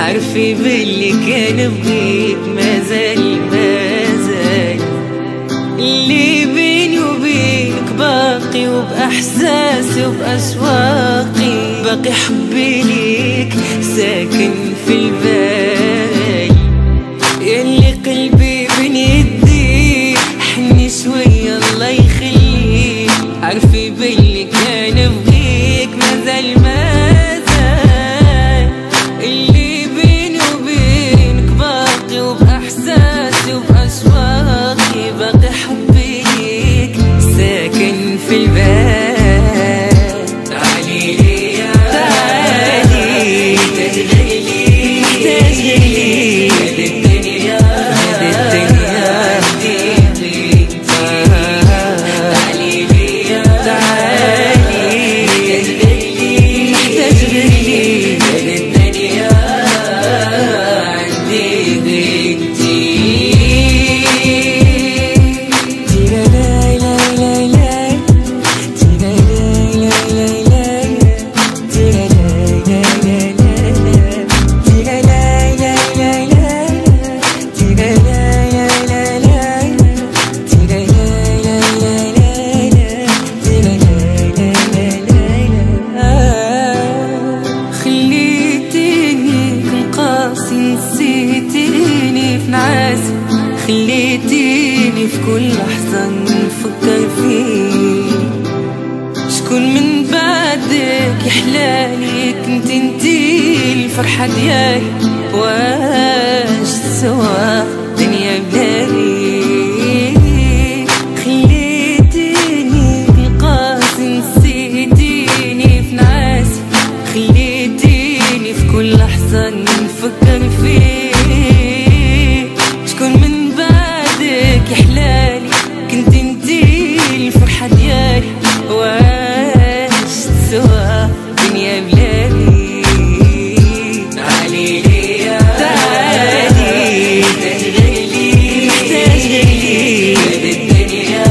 عارفة باللي كان بغيك مازال اللي بيني وبينك باقي، وبأحساسي وبأشواقي باقي حبي ليك ساكن في البال. ياللي قلبي بين يديك حني شوية الله يخليك، عارفة باللي كان بغيك مازال اللي بيني وبينك باقي، وبأحساسي وبأشواقي باقي حبي ليك ساكن في البال. تعالي ليا تعالي تشغلي تشغلي هذه الدنيا عندي. تعالي ليا تعالي تشغلي تشغلي هذه الدنيا عندي غيرتي. نسيتيني في نعاسي، خليتيني في كل لحظة نفكر فيك. شكون من بعدك يحلالي، كنت انتي الفرحة ديالي، واش سوا دنيا بلالي. خليتيني بالقاسي، نسيتيني في نعاسي، خليتيني في كل لحظة نفكر فيك. شكون من بعدك يحلالي، كنت انتي الفرحة ديالي، واش تسوى دنيا بلالي. تعالي ليا تعالي تشغلي تشغلي هذه الدنيا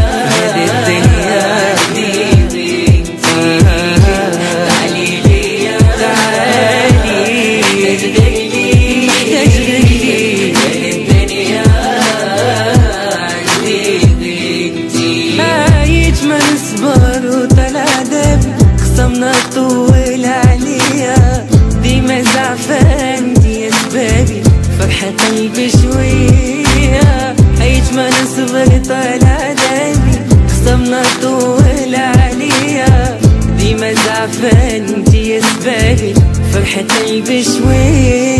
عندي. تعالي ليا تعالي تشغلي تشغلي هذه الدنيا عندي غيرتي. عايش ما نصبر وطلع دابي، خصمنا طول عليا، ديما زعفان دي اسبابي فرحة قلبي شوية. عايش ما نصبر طلع دابي، خصمنا طول عليا، ديما زعفان دي اسبابي فرحة قلبي شوية.